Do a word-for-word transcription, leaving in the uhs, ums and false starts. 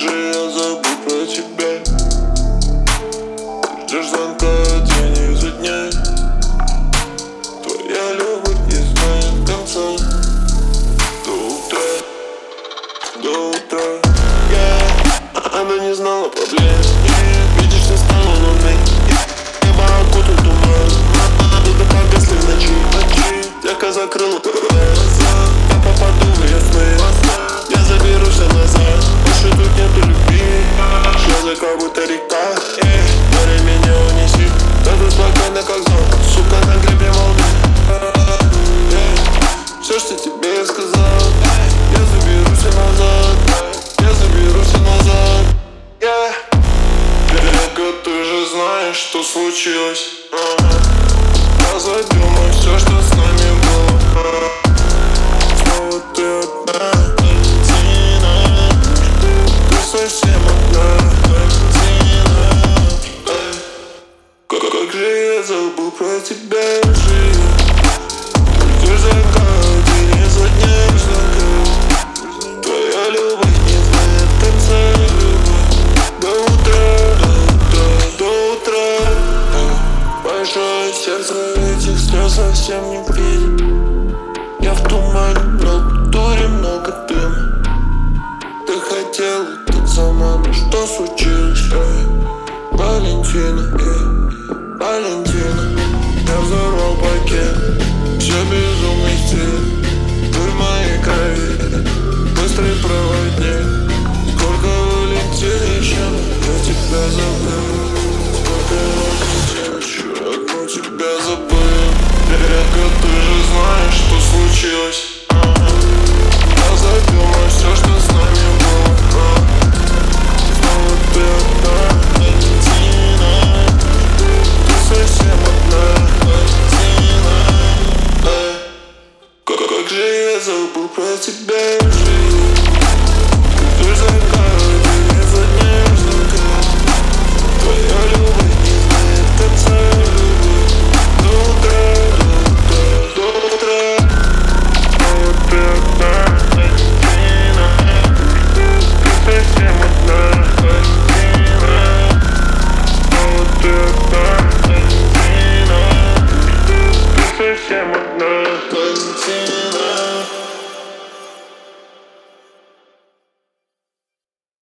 же я забыл про тебя? Ты ждешь звонка день изо дня. Твоя любовь не знает конца. До утра, до утра. Yeah. Она не знала проблем. Yeah. Видишь, не стала луны. Небо окутал туман. Будто погасли в ночи. Века закрыла глаза. Я попаду в ее сны. Я заберу все назад. Больше тут нету любви. Слезы как будто река. Море меня унесит. Да ты спокойно как зон. Сука на гребне волны. Все, что тебе я сказал, я заберу все назад. Я заберу все назад. Века, ты же знаешь, что случилось. Разобьем мы все, что с нами было. Снова ты одна. Ты совсем одна. Как же я забыл про тебя, жизнь. Ждешь закат, день изо дня. Твоя любовь не знает конца. До утра, до утра, до утра. Большое сердце, этих слез совсем не видит. Я в тумане, много дури, много дыма. Ты хотела так сама, но что случилось? Валентина, yeah. Валентина. Я взорвал пакет. Все безумный стиль. Ты в моей крови. Быстрый проводник. Сколько Валентин еще, я тебя забыл. Сколько Валентин еще, одну тебя забыл. Века, ты же знаешь, что случилось. Я забил мы все, что с нами было. Снова ты одна. Валентина. Ты совсем одна. Валентина. Как же я забыл про тебя, жизнь.